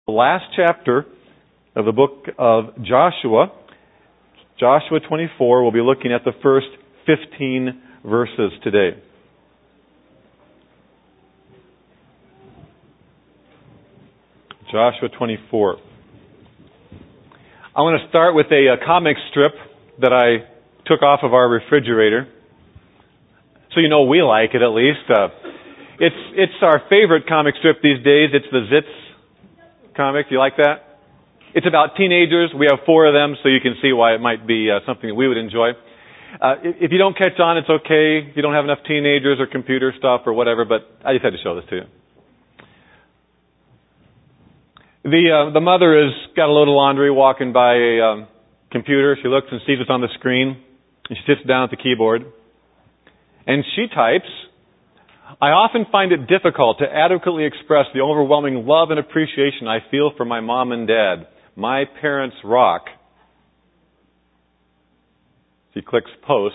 the last chapter of the book of Joshua. Joshua 24, we'll be looking at the first 15 verses today. Joshua 24. I want to start with a comic strip that I took off of our refrigerator. So you know we like it at least. It's our favorite comic strip these days. It's the Zits comic. Do you like that? It's about teenagers. We have 4 of them, so you can see why it might be something that we would enjoy. If you don't catch on, it's okay. If you don't have enough teenagers or computer stuff or whatever, but I just had to show this to you. The mother has got a load of laundry walking by a computer. She looks and sees what's on the screen. And she sits down at the keyboard. And she types, "I often find it difficult to adequately express the overwhelming love and appreciation I feel for my mom and dad. My parents rock." She clicks post.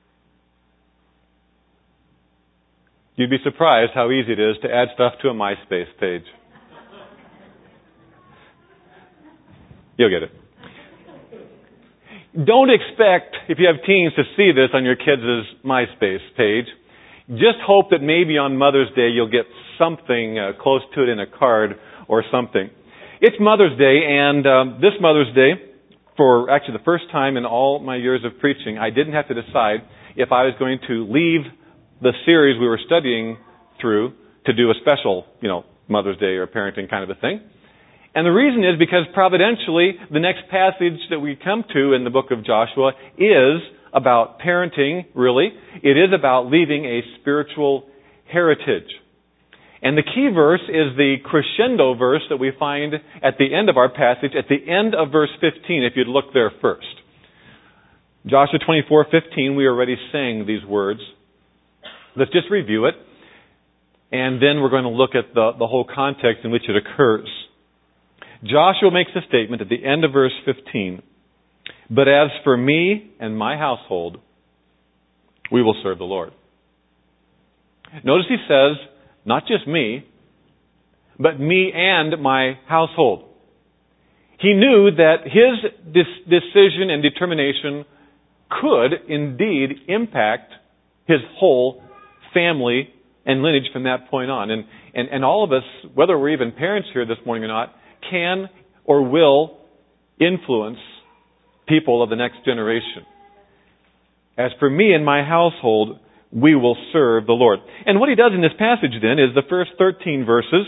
You'd be surprised how easy it is to add stuff to a MySpace page. You'll get it. Don't expect, if you have teens, to see this on your kids' MySpace page. Just hope that maybe on Mother's Day you'll get something close to it in a card or something. It's Mother's Day, and this Mother's Day, for actually the first time in all my years of preaching, I didn't have to decide if I was going to leave the series we were studying through to do a special, Mother's Day or parenting kind of a thing. And the reason is because providentially, the next passage that we come to in the book of Joshua is about parenting, really. It is about leaving a spiritual heritage. And the key verse is the crescendo verse that we find at the end of our passage, at the end of verse 15, if you'd look there first. Joshua 24:15, we already sang these words. Let's just review it. And then we're going to look at the whole context in which it occurs. Joshua makes a statement at the end of verse 15. "But as for me and my household, we will serve the Lord." Notice he says, not just me, but me and my household. He knew that his decision and determination could indeed impact his whole family and lineage from that point on. And all of us, whether we're even parents here this morning or not, can or will influence people of the next generation. "As for me and my household, we will serve the Lord." And what he does in this passage then is the first 13 verses.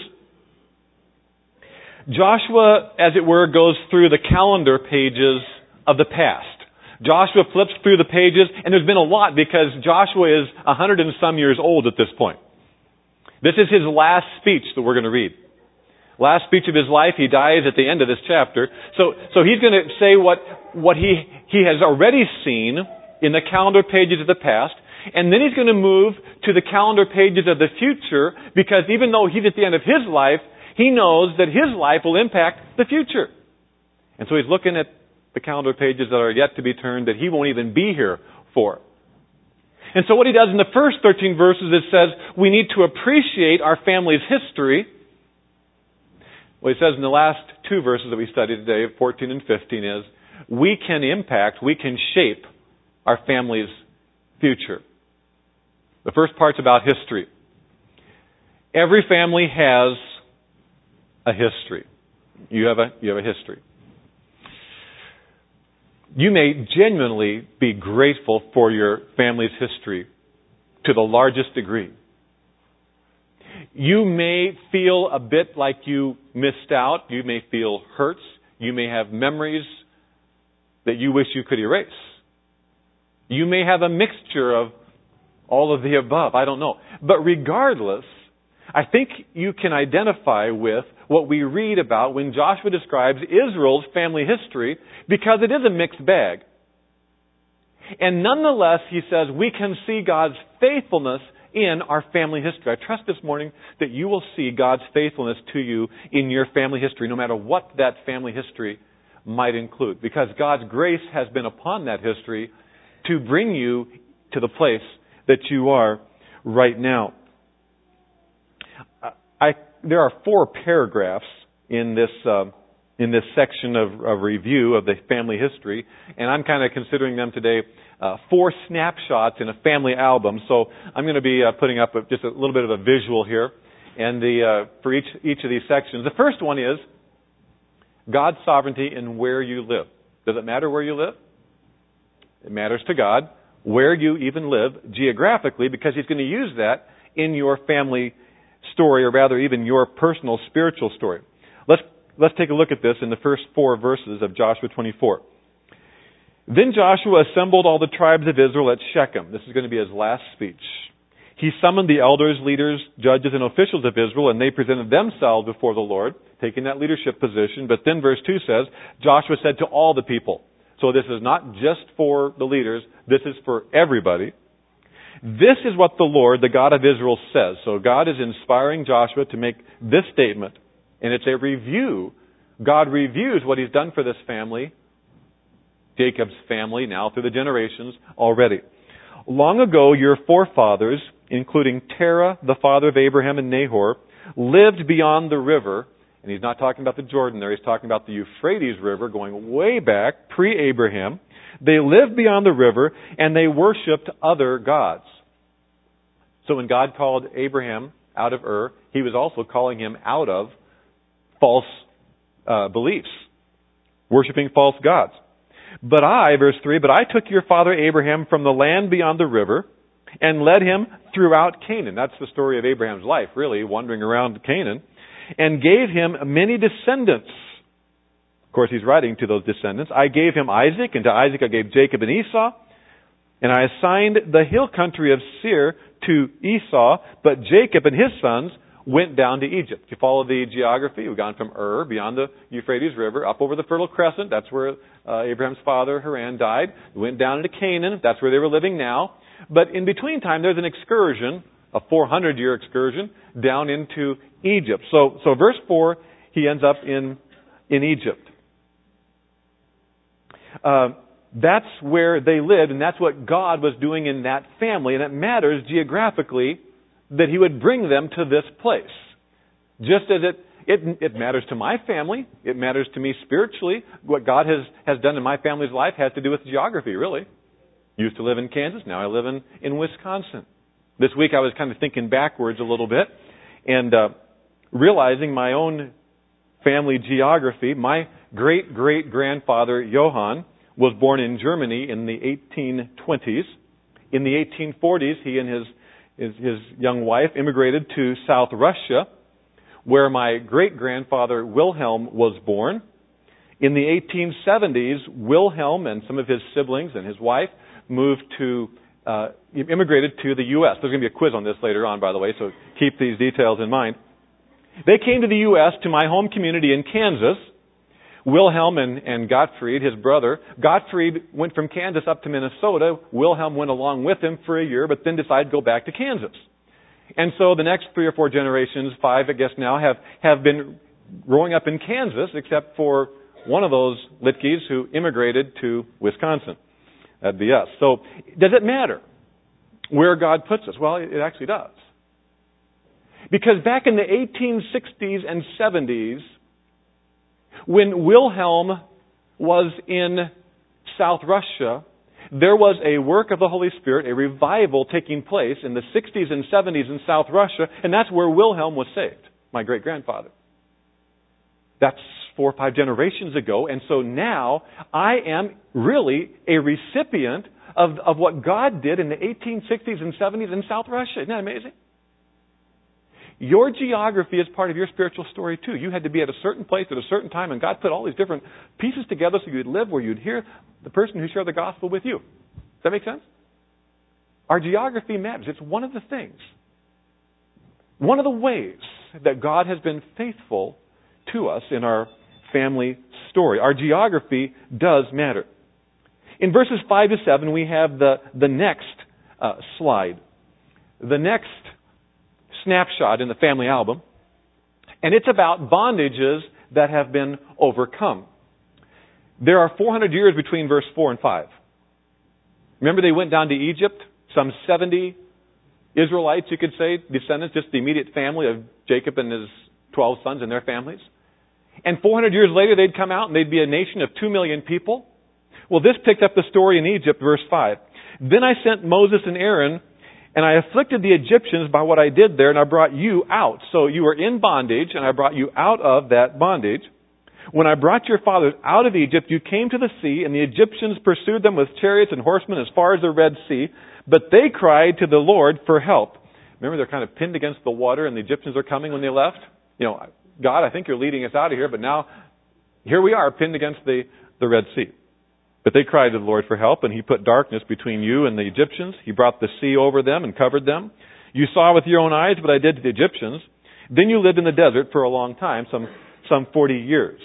Joshua, as it were, goes through the calendar pages of the past. Joshua flips through the pages, and there's been a lot because Joshua is 100 and some years old at this point. This is his last speech that we're going to read. Last speech of his life. He dies at the end of this chapter. So he's going to say what he has already seen in the calendar pages of the past, and then he's going to move to the calendar pages of the future, because even though he's at the end of his life, he knows that his life will impact the future. And so he's looking at the calendar pages that are yet to be turned that he won't even be here for. And so what he does in the first 13 verses is says we need to appreciate our family's history. What he says in the last 2 verses that we studied today, 14 and 15, is we can shape our family's future. The first part's about history. Every family has a history. You have a history. You may genuinely be grateful for your family's history to the largest degree. You may feel a bit like you missed out. You may feel hurts. You may have memories that you wish you could erase. You may have a mixture of all of the above. I don't know. But regardless, I think you can identify with what we read about when Joshua describes Israel's family history, because it is a mixed bag. And nonetheless, he says, we can see God's faithfulness in our family history. I trust this morning that you will see God's faithfulness to you in your family history, no matter what that family history might include. Because God's grace has been upon that history to bring you to the place that you are right now. There are 4 paragraphs in this section of review of the family history, and I'm kind of considering them today 4 snapshots in a family album. So I'm going to be putting up just a little bit of a visual here, and for each of these sections. The first one is God's sovereignty in where you live. Does it matter where you live? It matters to God where you even live geographically, because He's going to use that in your family story, or rather even your personal spiritual story. Let's take a look at this in the first 4 verses of Joshua 24. Then Joshua assembled all the tribes of Israel at Shechem. This is going to be his last speech. He summoned the elders, leaders, judges, and officials of Israel, and they presented themselves before the Lord, taking that leadership position. But then verse 2 says, Joshua said to all the people. So this is not just for the leaders, this is for everybody. This is what the Lord, the God of Israel, says. So God is inspiring Joshua to make this statement, and it's a review. God reviews what He's done for this family, Jacob's family, now through the generations already. Long ago, your forefathers, including Terah, the father of Abraham and Nahor, lived beyond the river. And he's not talking about the Jordan there. He's talking about the Euphrates River going way back, pre-Abraham. They lived beyond the river, and they worshipped other gods. So when God called Abraham out of Ur, He was also calling him out of false beliefs, worshiping false gods. But I, verse 3, but I took your father Abraham from the land beyond the river and led him throughout Canaan. That's the story of Abraham's life, really, wandering around Canaan. And gave him many descendants. Of course, he's writing to those descendants. I gave him Isaac, and to Isaac I gave Jacob and Esau. And I assigned the hill country of Seir to Esau, but Jacob and his sons went down to Egypt. If you follow the geography, we've gone from Ur, beyond the Euphrates River, up over the Fertile Crescent. That's where Abraham's father, Haran, died. We went down into Canaan. That's where they were living now. But in between time, there's an excursion, a 400-year excursion, down into Egypt. So verse 4, he ends up in Egypt. That's where they lived, and that's what God was doing in that family. And it matters geographically that He would bring them to this place. Just as it matters to my family, it matters to me spiritually. What God has done in my family's life has to do with geography, really. Used to live in Kansas, now I live in Wisconsin. This week I was kind of thinking backwards a little bit and realizing my own family geography. My great-great-grandfather, Johann, was born in Germany in the 1820s. In the 1840s, he and his young wife immigrated to South Russia, where my great-grandfather Wilhelm was born. In the 1870s, Wilhelm and some of his siblings and his wife immigrated to the U.S. There's going to be a quiz on this later on, by the way, so keep these details in mind. They came to the U.S., to my home community in Kansas. Wilhelm and Gottfried, his brother. Gottfried went from Kansas up to Minnesota. Wilhelm went along with him for a year, but then decided to go back to Kansas. And so the next 3 or 4 generations, 5 I guess now, have been growing up in Kansas, except for one of those Litkes who immigrated to Wisconsin. That'd be us. So does it matter where God puts us? Well, it actually does. Because back in the 1860s and 70s, when Wilhelm was in South Russia, there was a work of the Holy Spirit, a revival taking place in the 60s and 70s in South Russia, and that's where Wilhelm was saved, my great-grandfather. That's 4 or 5 generations ago, and so now I am really a recipient of what God did in the 1860s and 70s in South Russia. Isn't that amazing? Your geography is part of your spiritual story too. You had to be at a certain place at a certain time, and God put all these different pieces together so you'd live where you'd hear the person who shared the gospel with you. Does that make sense? Our geography matters. It's one of the things. One of the ways that God has been faithful to us in our family story. Our geography does matter. In verses 5 to 7, we have the next slide. The next snapshot in the family album. And it's about bondages that have been overcome. There are 400 years between verse 4 and 5. Remember they went down to Egypt? Some 70 Israelites, you could say, descendants, just the immediate family of Jacob and his 12 sons and their families. And 400 years later, they'd come out and they'd be a nation of 2 million people. Well, this picked up the story in Egypt, verse 5. Then I sent Moses and Aaron, and I afflicted the Egyptians by what I did there, and I brought you out. So you were in bondage, and I brought you out of that bondage. When I brought your fathers out of Egypt, you came to the sea, and the Egyptians pursued them with chariots and horsemen as far as the Red Sea. But they cried to the Lord for help. Remember, they're kind of pinned against the water, and the Egyptians are coming when they left. You know, God, I think you're leading us out of here, but now here we are, pinned against the Red Sea. But they cried to the Lord for help, and He put darkness between you and the Egyptians. He brought the sea over them and covered them. You saw with your own eyes what I did to the Egyptians. Then you lived in the desert for a long time, some 40 years.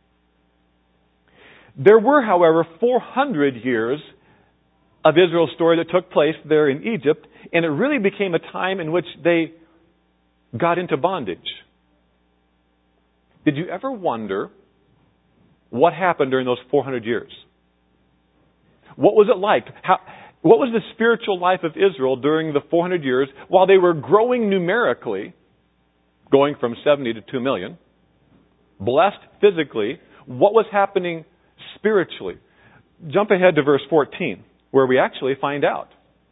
There were, however, 400 years of Israel's story that took place there in Egypt, and it really became a time in which they got into bondage. Did you ever wonder what happened during those 400 years? What was it like? What was the spiritual life of Israel during the 400 years while they were growing numerically, going from 70 to 2 million, blessed physically? What was happening spiritually? Jump ahead to verse 14, where we actually find out.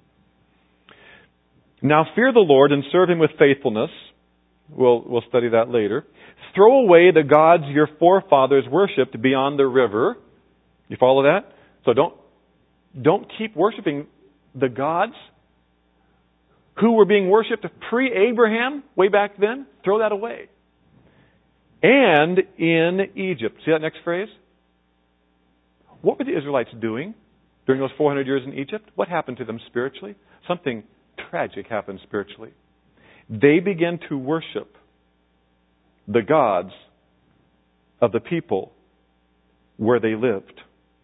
Now fear the Lord and serve Him with faithfulness. We'll study that later. Throw away the gods your forefathers worshipped beyond the river. You follow that? So don't keep worshiping the gods who were being worshipped pre-Abraham, way back then. Throw that away. And in Egypt. See that next phrase? What were the Israelites doing during those 400 years in Egypt? What happened to them spiritually? Something tragic happened spiritually. They began to worship the gods of the people where they lived.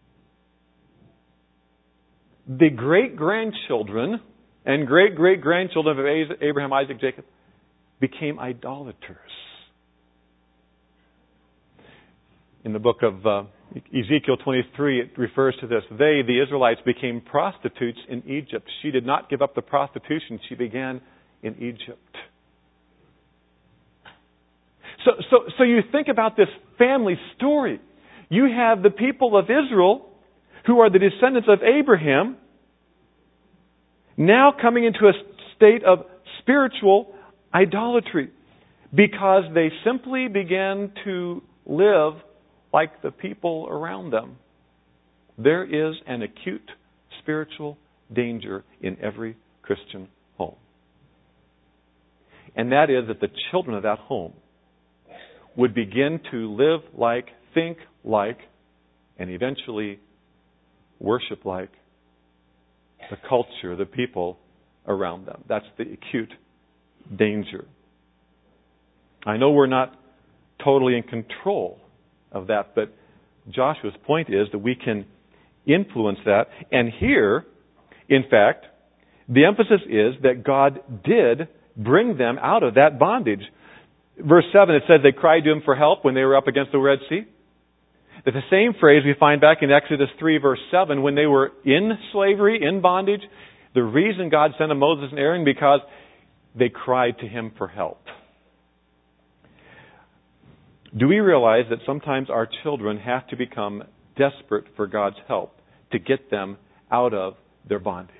The great-grandchildren and great-great-grandchildren of Abraham, Isaac, Jacob became idolaters. In the book of Ezekiel 23, it refers to this. They, the Israelites, became prostitutes in Egypt. She did not give up the prostitution. She began in Egypt. So you think about this family story. You have the people of Israel, who are the descendants of Abraham, now coming into a state of spiritual idolatry because they simply began to live like the people around them. There is an acute spiritual danger in every Christian home. And that is that the children of that home would begin to live like, think like, and eventually worship like the culture, the people around them. That's the acute danger. I know we're not totally in control of that, but Joshua's point is that we can influence that. And here, in fact, the emphasis is that God did bring them out of that bondage. Verse 7, it says they cried to Him for help when they were up against the Red Sea. It's the same phrase we find back in Exodus 3, verse 7, when they were in slavery, in bondage. The reason God sent them Moses and Aaron, because they cried to Him for help. Do we realize that sometimes our children have to become desperate for God's help to get them out of their bondage?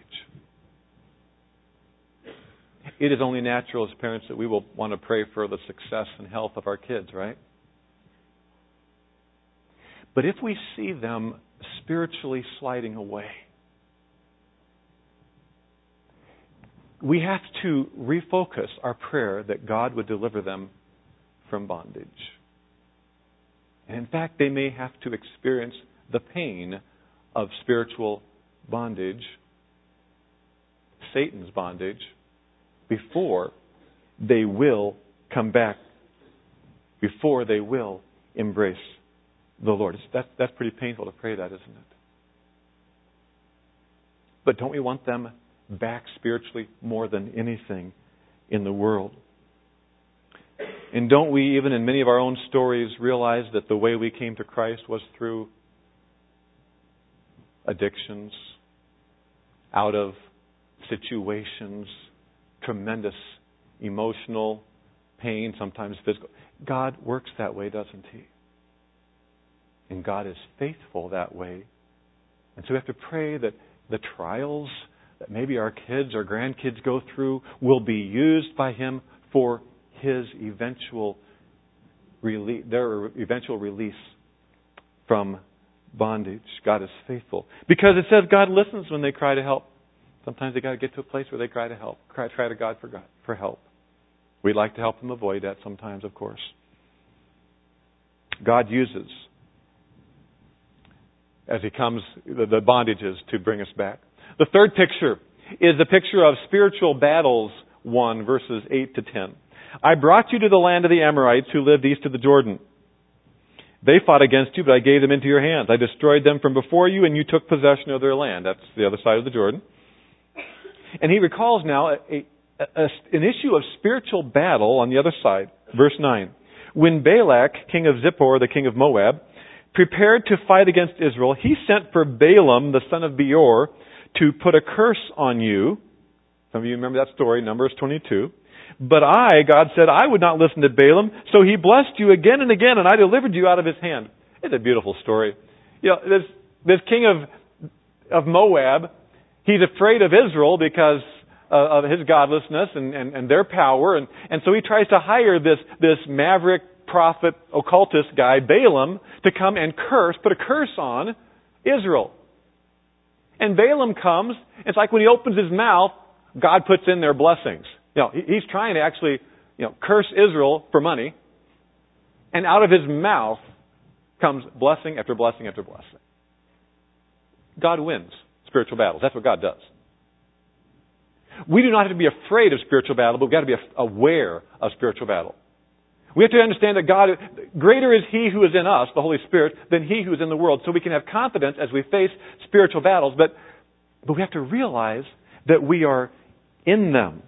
It is only natural as parents that we will want to pray for the success and health of our kids, right? But if we see them spiritually sliding away, we have to refocus our prayer that God would deliver them from bondage. And in fact, they may have to experience the pain of spiritual bondage, Satan's bondage, before they will come back, before they will embrace the Lord. That's pretty painful to pray that, isn't it? But don't we want them back spiritually more than anything in the world? And don't we, even in many of our own stories, realize that the way we came to Christ was through addictions, out of situations, tremendous emotional pain, sometimes physical. God works that way, doesn't He? And God is faithful that way. And so we have to pray that the trials that maybe our kids or grandkids go through will be used by Him for His their eventual release from bondage. God is faithful. Because it says God listens when they cry to help. Sometimes they got to get to a place where they cry to help. Cry to God for help. We'd like to help them avoid that sometimes, of course. God uses, as He comes, the bondages to bring us back. The third picture is the picture of spiritual battles 1, verses 8 to 10. I brought you to the land of the Amorites who lived east of the Jordan. They fought against you, but I gave them into your hands. I destroyed them from before you, and you took possession of their land. That's the other side of the Jordan. And he recalls now an issue of spiritual battle on the other side. Verse 9. When Balak, king of Zippor, the king of Moab, prepared to fight against Israel, he sent for Balaam, the son of Beor, to put a curse on you. Some of you remember that story, Numbers 22. But I, God said, I would not listen to Balaam, so he blessed you again and again, and I delivered you out of his hand. It's a beautiful story. You know, this king of Moab, he's afraid of Israel because of his godlessness and their power, and so he tries to hire this maverick prophet, occultist guy, Balaam, to come and put a curse on Israel. And Balaam comes, it's like when he opens his mouth, God puts in their blessings. You know, he's trying to actually, curse Israel for money. And out of his mouth comes blessing after blessing after blessing. God wins spiritual battles. That's what God does. We do not have to be afraid of spiritual battle, but we've got to be aware of spiritual battle. We have to understand that God, greater is He who is in us, the Holy Spirit, than he who is in the world. So we can have confidence as we face spiritual battles, but we have to realize that we are in them.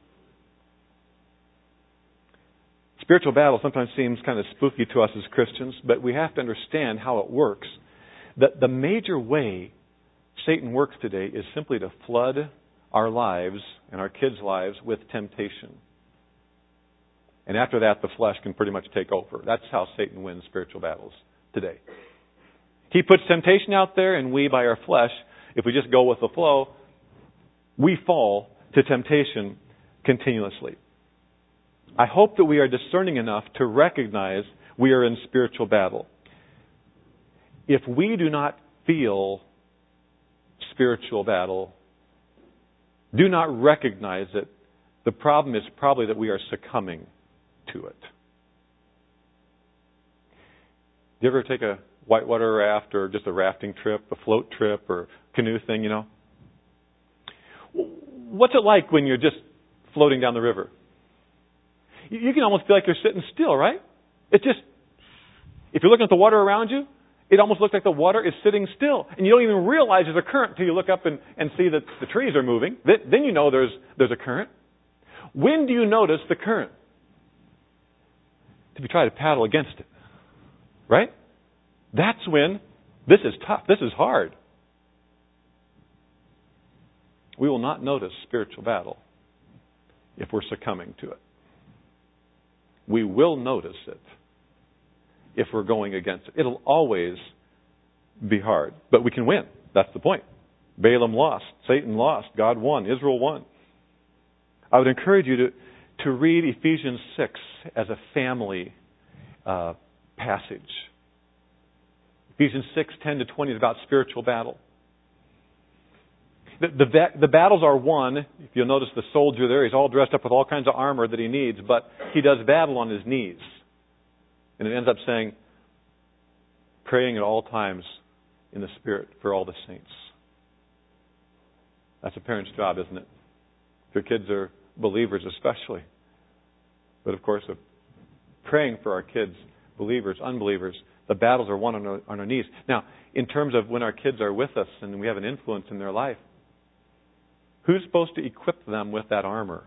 Spiritual battle sometimes seems kind of spooky to us as Christians, but we have to understand how it works. That the major way Satan works today is simply to flood our lives and our kids' lives with temptation. And after that, the flesh can pretty much take over. That's how Satan wins spiritual battles today. He puts temptation out there, and we, by our flesh, if we just go with the flow, we fall to temptation continuously. I hope that we are discerning enough to recognize we are in spiritual battle. If we do not feel spiritual battle, do not recognize it, the problem is probably that we are succumbing to it. Do you ever take a whitewater raft or just a rafting trip, a float trip or canoe thing, What's it like when you're just floating down the river? You can almost feel like you're sitting still, right? It's just, if you're looking at the water around you, it almost looks like the water is sitting still. And you don't even realize there's a current until you look up and see that the trees are moving. Then you know there's a current. When do you notice the current? If you try to paddle against it. Right? That's when this is tough. This is hard. We will not notice spiritual battle if we're succumbing to it. We will notice it if we're going against it. It'll always be hard. But we can win. That's the point. Balaam lost. Satan lost. God won. Israel won. I would encourage you to read Ephesians 6 as a family passage. Ephesians 6, 10 to 20 is about spiritual battle. The battles are won. If you'll notice the soldier there, he's all dressed up with all kinds of armor that he needs, but he does battle on his knees. And it ends up saying, praying at all times in the Spirit for all the saints. That's a parent's job, isn't it? If your kids are believers especially. But of course, praying for our kids, believers, unbelievers, the battles are won on our knees. Now, in terms of when our kids are with us and we have an influence in their life, who's supposed to equip them with that armor?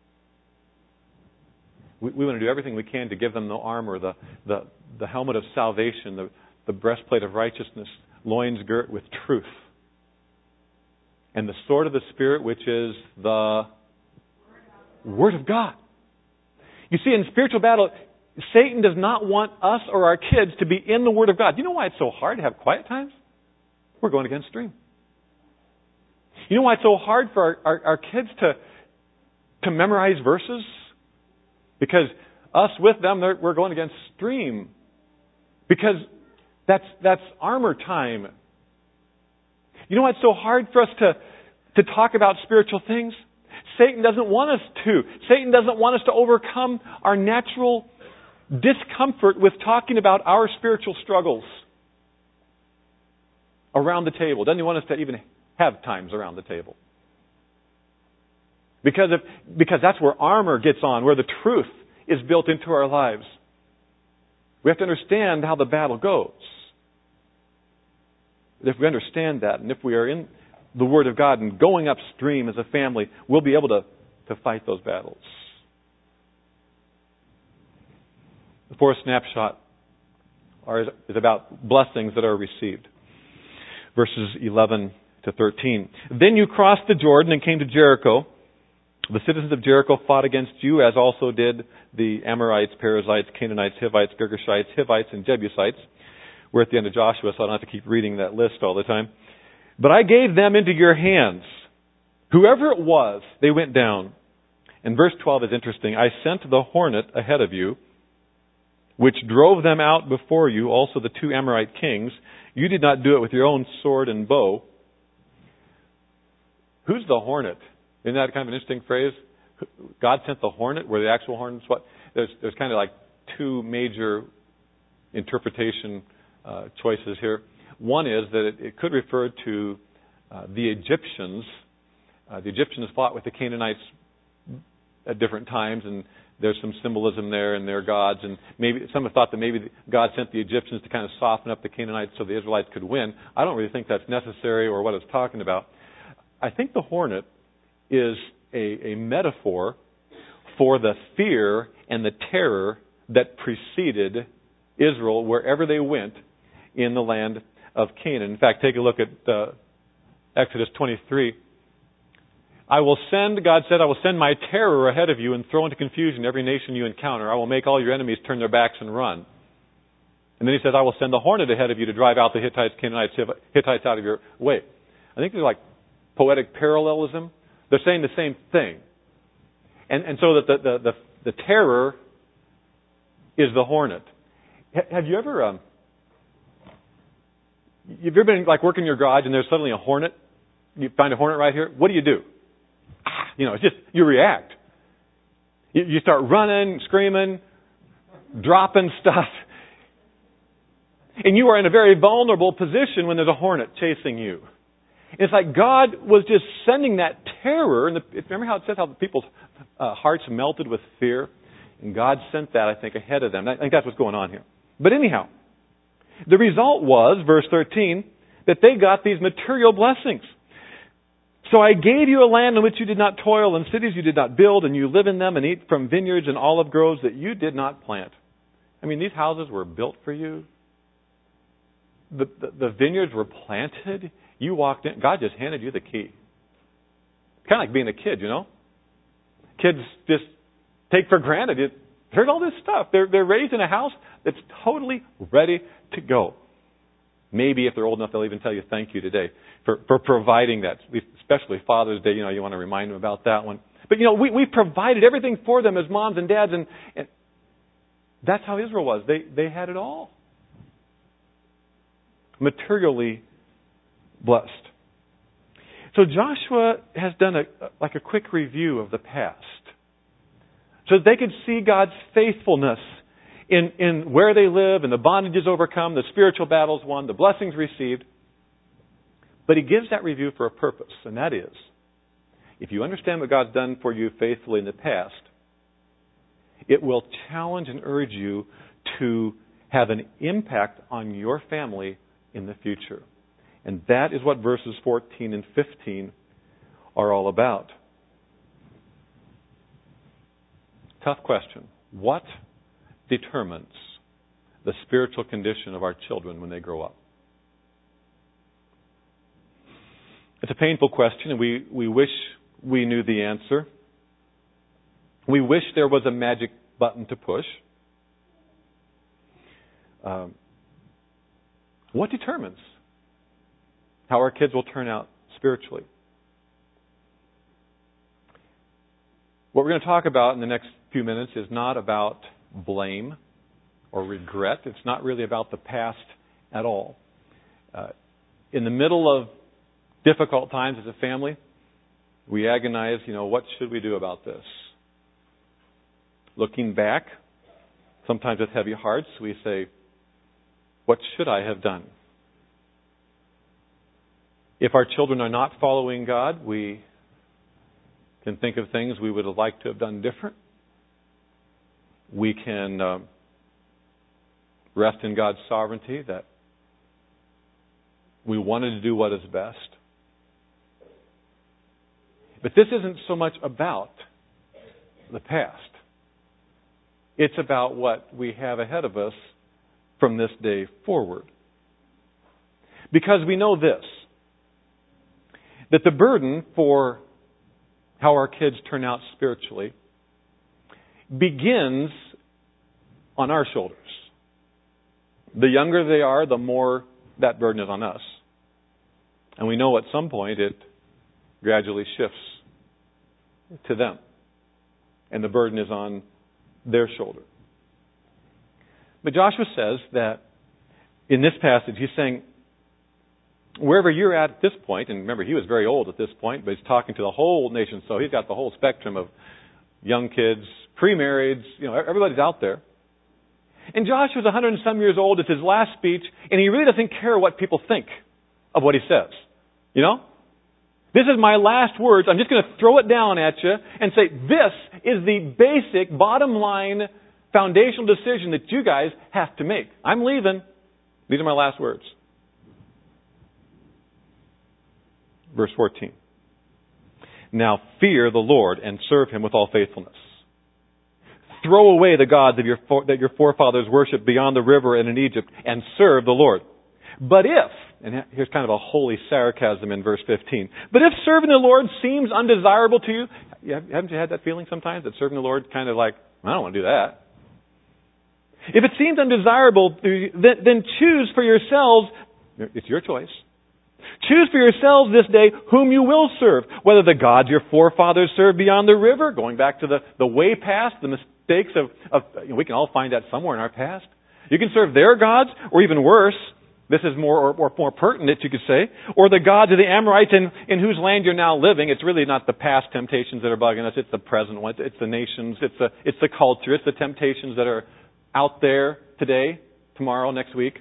We want to do everything we can to give them the armor, the helmet of salvation, the breastplate of righteousness, loins girt with truth, and the sword of the Spirit, which is the Word of God. You see, in spiritual battle, Satan does not want us or our kids to be in the Word of God. You know why it's so hard to have quiet times? We're going against stream. You know why it's so hard for our kids to memorize verses? Because us with them, we're going against stream. Because that's armor time. You know why it's so hard for us to talk about spiritual things? Satan doesn't want us to. Satan doesn't want us to overcome our natural discomfort with talking about our spiritual struggles around the table. Doesn't he want us to even have times around the table? Because that's where armor gets on, where the truth is built into our lives. We have to understand how the battle goes. If we understand that, and if we are in the Word of God and going upstream as a family, we'll be able to fight those battles. The fourth snapshot is about blessings that are received. Verses 11 to 13. Then you crossed the Jordan and came to Jericho. The citizens of Jericho fought against you, as also did the Amorites, Perizzites, Canaanites, Hivites, Girgashites, Hivites, and Jebusites. We're at the end of Joshua, so I don't have to keep reading that list all the time. But I gave them into your hands. Whoever it was, they went down. And verse 12 is interesting. I sent the hornet ahead of you, which drove them out before you, also the two Amorite kings. You did not do it with your own sword and bow. Who's the hornet? Isn't that kind of an interesting phrase? God sent the hornet, where the actual hornet's what? There's kind of like two major interpretation choices here. One is that it could refer to the Egyptians. The Egyptians fought with the Canaanites at different times, and there's some symbolism there in their gods. And maybe some have thought that maybe God sent the Egyptians to kind of soften up the Canaanites so the Israelites could win. I don't really think that's necessary or what it's talking about. I think the hornet is a metaphor for the fear and the terror that preceded Israel wherever they went in the land of Canaan. In fact, take a look at Exodus 23. God said, I will send my terror ahead of you and throw into confusion every nation you encounter. I will make all your enemies turn their backs and run. And then he says, I will send the hornet ahead of you to drive out the Hittites, Canaanites, Hittites out of your way. I think there's like poetic parallelism. They're saying the same thing. And so that the terror is the hornet. Have you ever been like working in your garage and there's suddenly a hornet? You find a hornet right here. What do? It's just, you react. You start running, screaming, dropping stuff. And you are in a very vulnerable position when there's a hornet chasing you. It's like God was just sending that terror. And remember how it says how the people's hearts melted with fear? And God sent that, I think, ahead of them. I think that's what's going on here. But anyhow, the result was, verse 13, that they got these material blessings. So I gave you a land in which you did not toil, and cities you did not build, and you live in them and eat from vineyards and olive groves that you did not plant. I mean, these houses were built for you. The vineyards were planted. You walked in. God just handed you the key. It's kind of like being a kid, Kids just take for granted. Here's all this stuff. They're raised in a house that's totally ready to go. Maybe if they're old enough, they'll even tell you thank you today for providing that. Especially Father's Day, you want to remind them about that one. But, we've provided everything for them as moms and dads, and that's how Israel was. They had it all. Materially blessed. So Joshua has done a quick review of the past, so that they could see God's faithfulness in where they live, and the bondages overcome, the spiritual battles won, the blessings received. But he gives that review for a purpose, and that is, if you understand what God's done for you faithfully in the past, it will challenge and urge you to have an impact on your family in the future. And that is what verses 14 and 15 are all about. Tough question. What determines the spiritual condition of our children when they grow up? It's a painful question, and we wish we knew the answer. We wish there was a magic button to push. What determines how our kids will turn out spiritually? What we're going to talk about in the next few minutes is not about blame or regret. It's not really about the past at all. In the middle of difficult times as a family, we agonize, what should we do about this? Looking back, sometimes with heavy hearts, we say, what should I have done? If our children are not following God, we can think of things we would have liked to have done different. We can rest in God's sovereignty that we wanted to do what is best. But this isn't so much about the past. It's about what we have ahead of us from this day forward. Because we know this, that the burden for how our kids turn out spiritually begins on our shoulders. The younger they are, the more that burden is on us. And we know at some point it gradually shifts to them. And the burden is on their shoulder. But Joshua says that in this passage, he's saying, wherever you're at this point, and remember, he was very old at this point, but he's talking to the whole nation, so he's got the whole spectrum of young kids, pre-marrieds, everybody's out there. And Joshua's 100 and some years old. It's his last speech, and he really doesn't care what people think of what he says. This is my last words. I'm just going to throw it down at you and say, this is the basic, bottom line, foundational decision that you guys have to make. I'm leaving. These are my last words. Verse 14. Now fear the Lord and serve Him with all faithfulness. Throw away the gods that your forefathers worshipped beyond the river and in Egypt and serve the Lord. But if, and here's kind of a holy sarcasm in verse 15, but if serving the Lord seems undesirable to you, haven't you had that feeling sometimes that serving the Lord kind of like, I don't want to do that. If it seems undesirable, then choose for yourselves, it's your choice, choose for yourselves this day whom you will serve, whether the gods your forefathers served beyond the river, going back to the way past, the mistakes of we can all find that somewhere in our past. You can serve their gods, or even worse, this is more pertinent, you could say, or the gods of the Amorites in whose land you're now living. It's really not the past temptations that are bugging us, it's the present one, it's the nations, it's the culture, it's the temptations that are out there today, tomorrow, next week.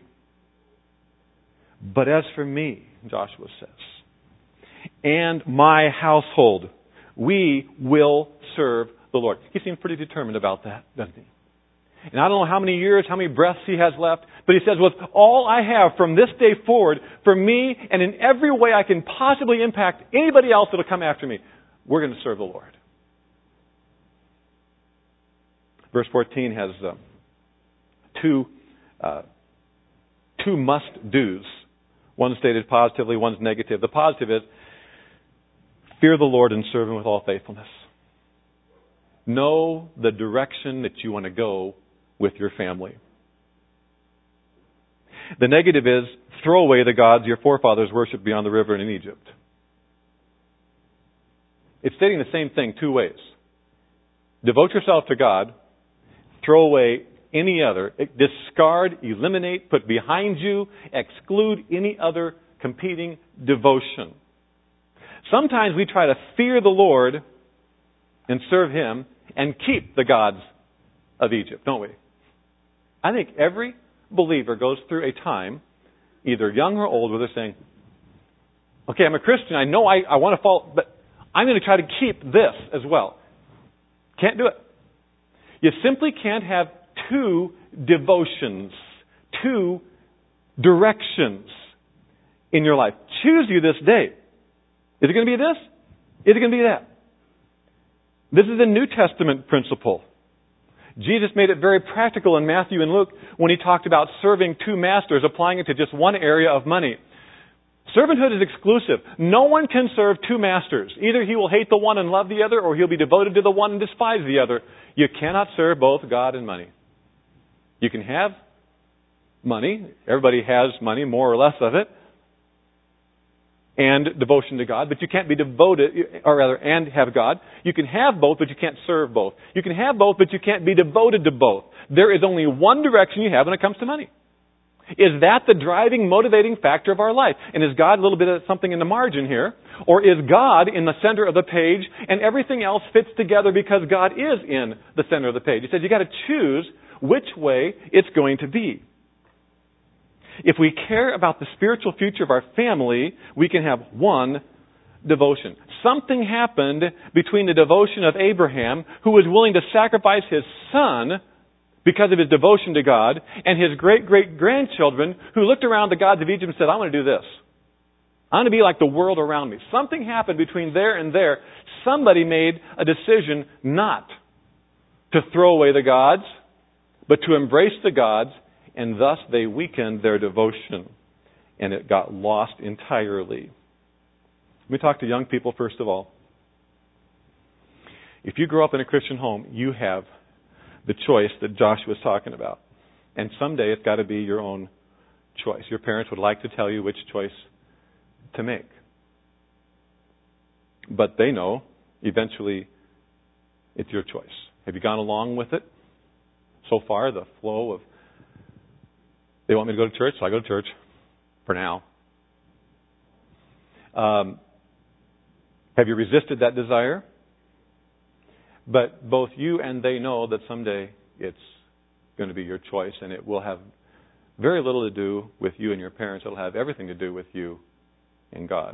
But as for me, Joshua says, and my household, we will serve the Lord. He seems pretty determined about that, doesn't he? And I don't know how many years, how many breaths he has left, but he says, with all I have from this day forward, for me and in every way I can possibly impact anybody else that will come after me, we're going to serve the Lord. Verse 14 has two must-dos. One stated positively, one's negative. The positive is, fear the Lord and serve Him with all faithfulness. Know the direction that you want to go with your family. The negative is, throw away the gods your forefathers worshipped beyond the river and in Egypt. It's stating the same thing two ways. Devote yourself to God. Throw away any other. Discard, eliminate, put behind you, exclude any other competing devotion. Sometimes we try to fear the Lord and serve Him and keep the gods of Egypt, don't we? I think every believer goes through a time, either young or old, where they're saying, okay, I'm a Christian, I know I want to follow, but I'm going to try to keep this as well. Can't do it. You simply can't have two devotions, two directions in your life. Choose you this day. Is it going to be this? Is it going to be that? This is a New Testament principle. Jesus made it very practical in Matthew and Luke when He talked about serving two masters, applying it to just one area of money. Servanthood is exclusive. No one can serve two masters. Either he will hate the one and love the other, or he'll be devoted to the one and despise the other. You cannot serve both God and money. You can have money. Everybody has money, more or less of it. And devotion to God, but you can't be devoted, or rather, and have God. You can have both, but you can't serve both. You can have both, but you can't be devoted to both. There is only one direction you have when it comes to money. Is that the driving, motivating factor of our life? And is God a little bit of something in the margin here? Or is God in the center of the page and everything else fits together because God is in the center of the page? He says you've got to choose which way it's going to be. If we care about the spiritual future of our family, we can have one devotion. Something happened between the devotion of Abraham, who was willing to sacrifice his son because of his devotion to God, and his great-great-grandchildren who looked around the gods of Egypt and said, I want to do this. I want to be like the world around me. Something happened between there and there. Somebody made a decision not to throw away the gods, but to embrace the gods, and thus they weakened their devotion, and it got lost entirely. Let me talk to young people first of all. If you grow up in a Christian home, you have the choice that Josh was talking about. And someday it's got to be your own choice. Your parents would like to tell you which choice to make. But they know eventually it's your choice. Have you gone along with it? So far, the flow of, they want me to go to church, so I go to church for now. Have you resisted that desire? But both you and they know that someday it's going to be your choice, and it will have very little to do with you and your parents. It'll have everything to do with you and God.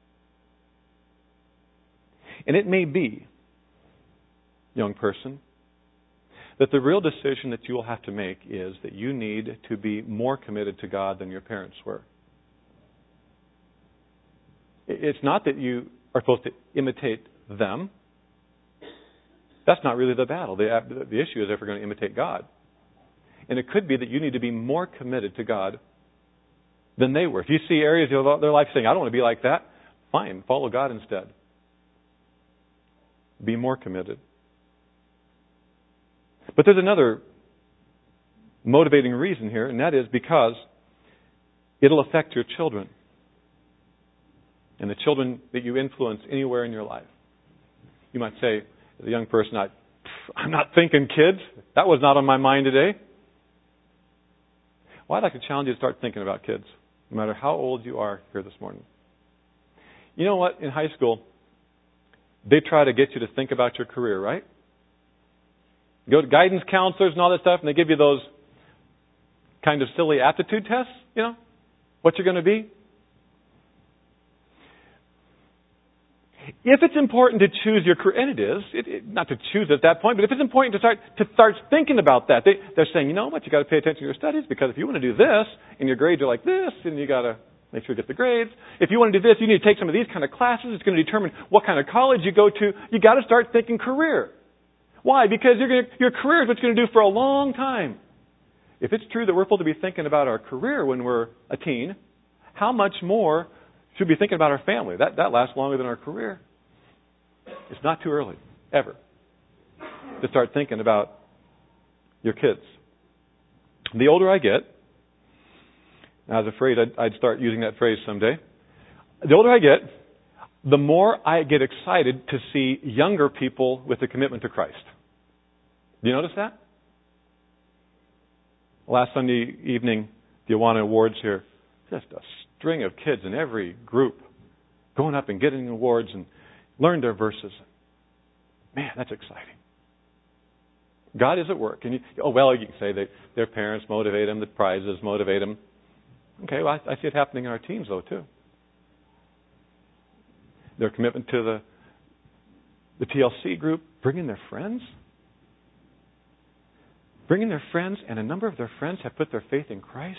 And it may be, young person, that the real decision that you will have to make is that you need to be more committed to God than your parents were. It's not that you are supposed to imitate them. That's not really the battle. The issue is if we're going to imitate God. And it could be that you need to be more committed to God than they were. If you see areas of their life saying, I don't want to be like that, fine, follow God instead. Be more committed. But there's another motivating reason here, and that is because it'll affect your children and the children that you influence anywhere in your life. You might say, as a young person, I'm not thinking kids. That was not on my mind today. Well, I'd like to challenge you to start thinking about kids, no matter how old you are here this morning. You know what? In high school, they try to get you to think about your career, right? You go to guidance counselors and all that stuff, and they give you those kind of silly aptitude tests, what you're going to be. If it's important to choose your career, and it is, not to choose at that point, but if it's important to start thinking about that, they're saying, you know what, you got to pay attention to your studies, because if you want to do this, and your grades are like this, and you got to make sure you get the grades. If you want to do this, you need to take some of these kind of classes. It's going to determine what kind of college you go to. You got to start thinking career. Why? Because your career is what you're going to do for a long time. If it's true that we're supposed to be thinking about our career when we're a teen, how much more should we be thinking about our family? That lasts longer than our career. It's not too early, ever, to start thinking about your kids. The older I get, I was afraid I'd start using that phrase someday. The older I get, the more I get excited to see younger people with a commitment to Christ. Do you notice that? Last Sunday evening, the Awana Awards here, just a string of kids in every group going up and getting awards and learn their verses. Man, that's exciting. God is at work. And you can say that their parents motivate them, the prizes motivate them. Okay, well, I see it happening in our teams, though, too. Their commitment to the TLC group, bringing their friends. Bringing their friends, and a number of their friends have put their faith in Christ.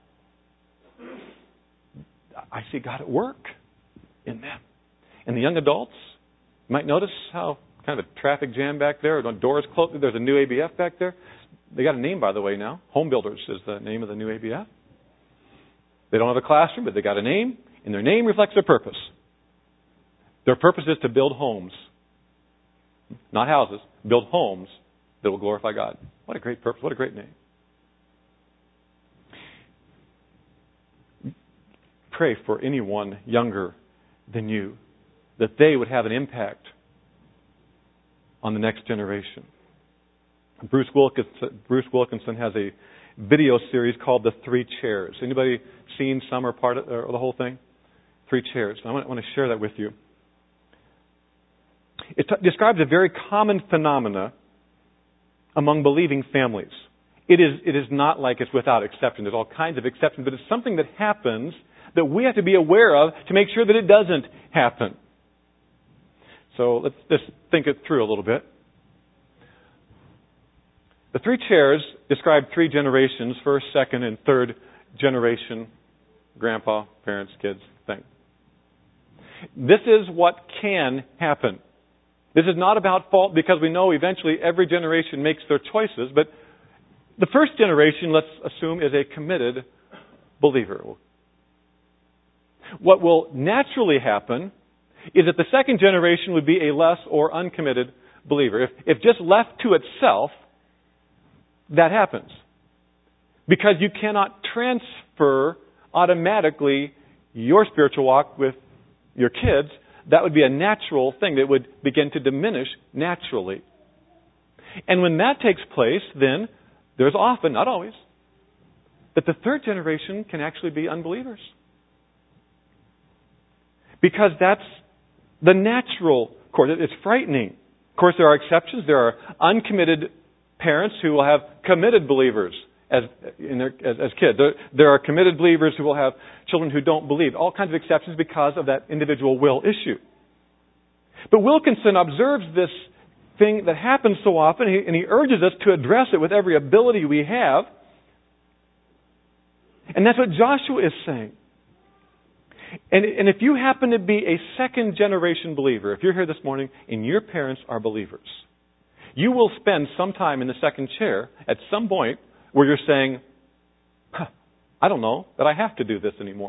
I see God at work in them. And the young adults, you might notice how kind of a traffic jam back there, doors closed. There's a new ABF back there. They got a name, by the way, now. Home Builders is the name of the new ABF. They don't have a classroom, but they got a name, and their name reflects their purpose. Their purpose is to build homes. Not houses. Build homes that will glorify God. What a great purpose. What a great name. pray for anyone younger than you, that they would have an impact on the next generation. Bruce Wilkinson has a video series called The Three Chairs. Anybody seen some or part of or the whole thing? Three Chairs. I want to share that with you. It describes a very common phenomena among believing families. It is not like it's without exception. There's all kinds of exceptions, but it's something that happens that we have to be aware of to make sure that it doesn't happen. So let's just think it through a little bit. The Three Chairs describe three generations, first, second, and third generation, grandpa, parents, kids, thing. This is what can happen. This is not about fault because we know eventually every generation makes their choices, but the first generation, let's assume, is a committed believer. What will naturally happen is that the second generation would be a less or uncommitted believer. If just left to itself, that happens. Because you cannot transfer automatically your spiritual walk with your kids. That would be a natural thing that would begin to diminish naturally. And when that takes place, then there's often, not always, that the third generation can actually be unbelievers. Because that's the natural course. It's frightening. Of course, there are exceptions. There are uncommitted parents who will have committed believers as kids. There are committed believers who will have children who don't believe. All kinds of exceptions because of that individual will issue. But Wilkinson observes this thing that happens so often, and he urges us to address it with every ability we have. And that's what Joshua is saying. And if you happen to be a second generation believer, if you're here this morning and your parents are believers, you will spend some time in the second chair at some point where you're saying, I don't know that I have to do this anymore.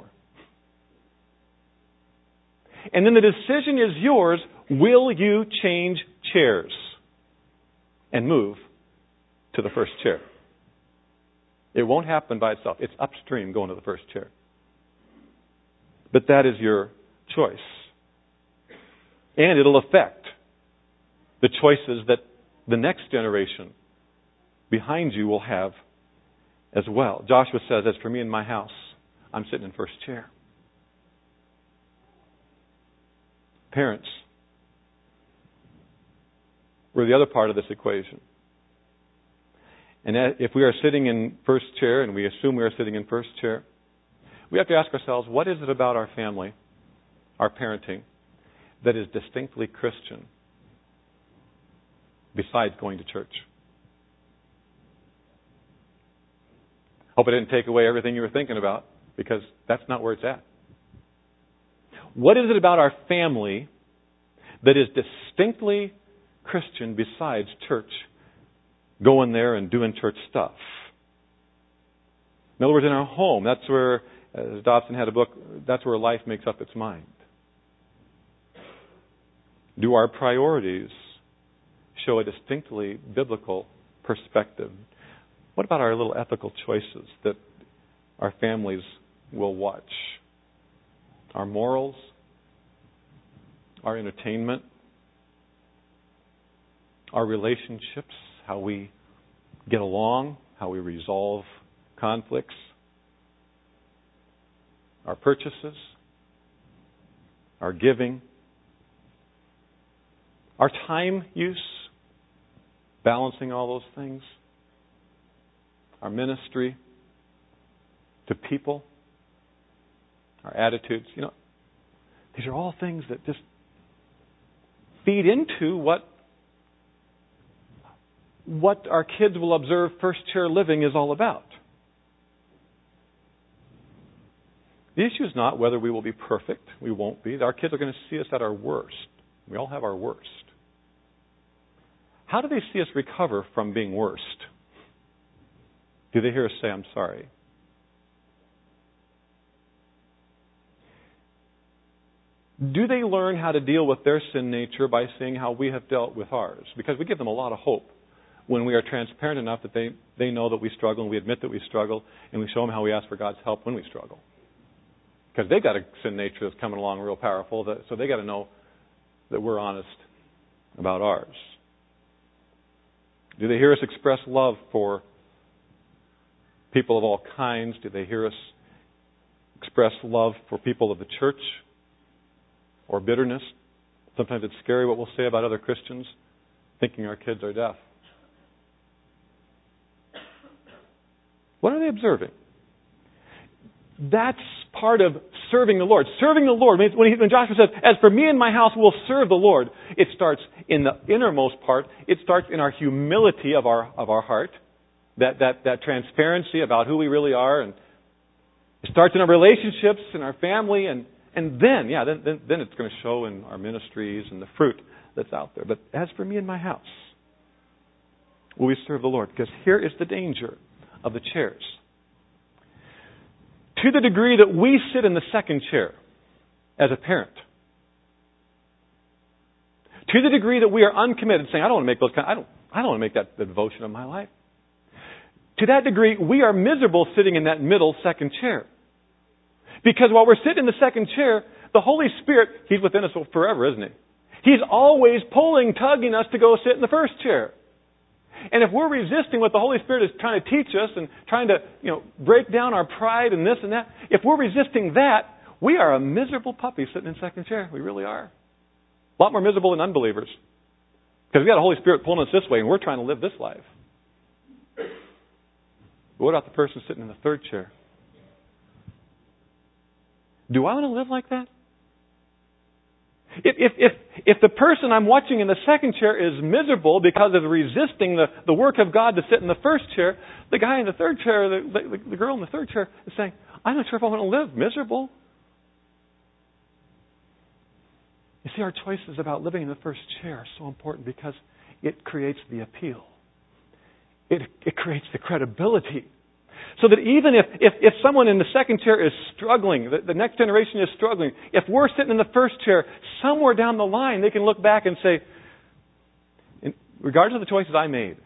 And then the decision is yours. Will you change chairs and move to the first chair? It won't happen by itself. It's upstream going to the first chair. But that is your choice. And it'll affect the choices that the next generation behind you will have as well. Joshua says, as for me and my house, I'm sitting in first chair. Parents, we're the other part of this equation. And if we are sitting in first chair, and we assume we are sitting in first chair, we have to ask ourselves, what is it about our family, our parenting, that is distinctly Christian besides going to church? Hope I didn't take away everything you were thinking about, because that's not where it's at. What is it about our family that is distinctly Christian besides church, going there and doing church stuff? In other words, in our home, that's where, as Dobson had a book, that's where life makes up its mind. Do our priorities show a distinctly biblical perspective? What about our little ethical choices that our families will watch? Our morals? Our entertainment? Our relationships? How we get along? How we resolve conflicts? Our purchases? Our giving? Our time use? Balancing all those things? Our ministry to people? Our attitudes? These are all things that just feed into what our kids will observe first chair living is all about. The issue is not whether we will be perfect. We won't be. Our kids are going to see us at our worst. We all have our worst. How do they see us recover from being worst? Do they hear us say, I'm sorry? Do they learn how to deal with their sin nature by seeing how we have dealt with ours? Because we give them a lot of hope when we are transparent enough that they know that we struggle, and we admit that we struggle, and we show them how we ask for God's help when we struggle. Because they got a sin nature that's coming along real powerful, so they got to know that we're honest about ours. Do they hear us express love for people of all kinds? Do they hear us express love for people of the church? Or bitterness? Sometimes it's scary what we'll say about other Christians, thinking our kids are deaf. What are they observing? That's part of serving the Lord. Serving the Lord means when Joshua says, "As for me and my house, we'll serve the Lord," it starts in the innermost part. It starts in our humility of our heart, that transparency about who we really are, and it starts in our relationships, in our family, and then it's going to show in our ministries and the fruit that's out there. But as for me and my house, will we serve the Lord? Because here is the danger of the chairs. To the degree that we sit in the second chair as a parent, to the degree that we are uncommitted, saying, "I don't want to make I don't want to make that the devotion of my life." To that degree, we are miserable sitting in that middle second chair. Because while we're sitting in the second chair, the Holy Spirit, He's within us forever, isn't He? He's always tugging us to go sit in the first chair. And if we're resisting what the Holy Spirit is trying to teach us and trying to, break down our pride and this and that, if we're resisting that, we are a miserable puppy sitting in second chair. We really are. A lot more miserable than unbelievers. Because we've got the Holy Spirit pulling us this way and we're trying to live this life. But what about the person sitting in the third chair? Do I want to live like that? If the person I'm watching in the second chair is miserable because of resisting the work of God to sit in the first chair, the guy in the third chair, the girl in the third chair is saying, "I'm not sure if I want to live miserable." You see, our choices about living in the first chair are so important because it creates the appeal. It creates the credibility. So that even if someone in the second chair is struggling, the next generation is struggling, if we're sitting in the first chair, somewhere down the line they can look back and say, regardless of the choices I made,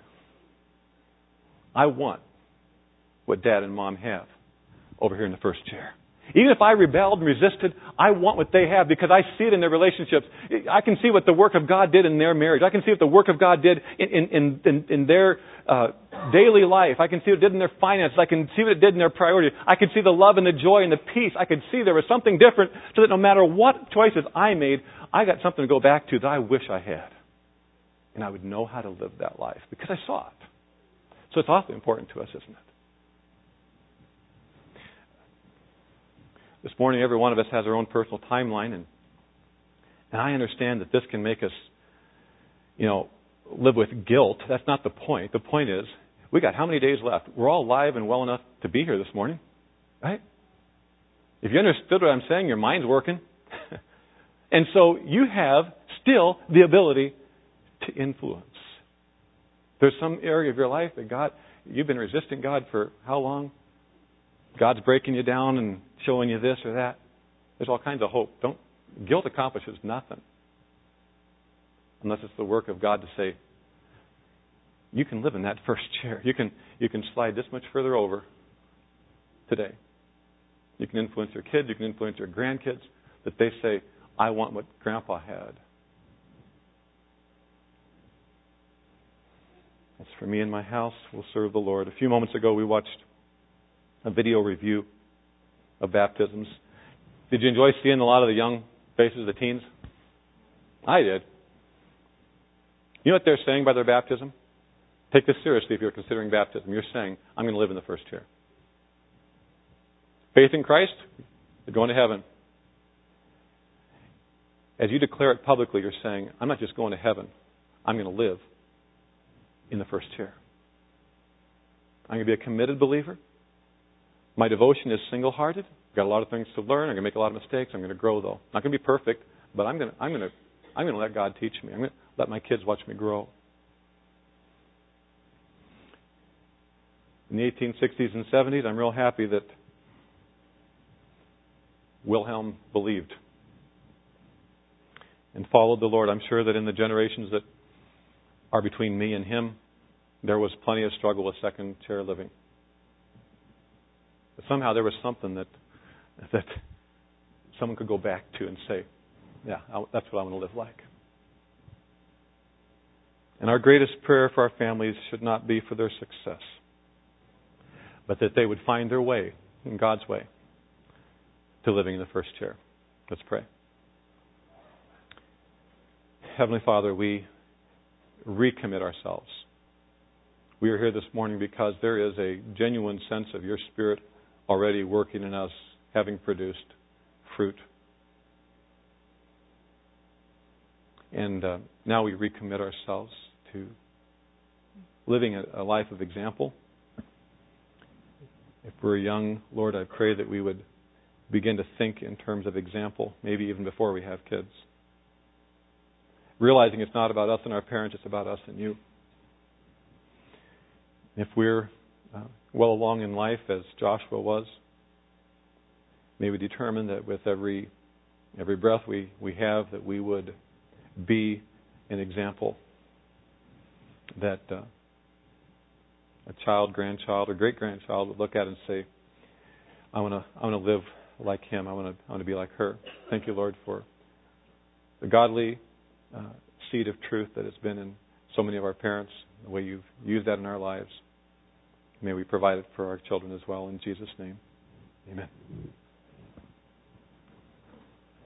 I want what Dad and Mom have over here in the first chair. Even if I rebelled and resisted, I want what they have because I see it in their relationships. I can see what the work of God did in their marriage. I can see what the work of God did in their daily life. I can see what it did in their finances. I can see what it did in their priorities. I can see the love and the joy and the peace. I can see there was something different so that no matter what choices I made, I got something to go back to that I wish I had. And I would know how to live that life because I saw it. So it's awfully important to us, isn't it? This morning, every one of us has our own personal timeline, and I understand that this can make us, live with guilt. That's not the point. The point is, we got how many days left? We're all alive and well enough to be here this morning, right? If you understood what I'm saying, your mind's working. And so you have still the ability to influence. There's some area of your life that you've been resisting God for how long? God's breaking you down and showing you this or that. There's all kinds of hope. Guilt accomplishes nothing unless it's the work of God to say, you can live in that first chair. You can slide this much further over today. You can influence your kids. You can influence your grandkids. That they say, I want what Grandpa had. As for me and my house, we'll serve the Lord. A few moments ago, we watched a video review of baptisms. Did you enjoy seeing a lot of the young faces of the teens? I did. You know what they're saying by their baptism? Take this seriously if you're considering baptism. You're saying, I'm going to live in the first chair. Faith in Christ, you're going to heaven. As you declare it publicly, you're saying, I'm not just going to heaven. I'm going to live in the first chair. I'm going to be a committed believer. My devotion is single-hearted. I've got a lot of things to learn. I'm going to make a lot of mistakes. I'm going to grow, though. Not going to be perfect, but I'm going to let God teach me. I'm going to let my kids watch me grow. In the 1860s and 70s, I'm real happy that Wilhelm believed and followed the Lord. I'm sure that in the generations that are between me and him, there was plenty of struggle with second chair living. But somehow there was something that someone could go back to and say, yeah, that's what I want to live like. And our greatest prayer for our families should not be for their success, but that they would find their way, in God's way, to living in the first chair. Let's pray. Heavenly Father, we recommit ourselves. We are here this morning because there is a genuine sense of your Spirit already working in us, having produced fruit. And now we recommit ourselves to living a life of example. If we're young, Lord, I pray that we would begin to think in terms of example, maybe even before we have kids. Realizing it's not about us and our parents, it's about us and you. If we're well along in life, as Joshua was, may we determine that with every breath we have, that we would be an example, that a child, grandchild, or great-grandchild would look at and say, I want to live like him. I want to be like her. Thank you, Lord, for the godly seed of truth that has been in so many of our parents, the way you've used that in our lives. May we provide it for our children as well. In Jesus' name, amen.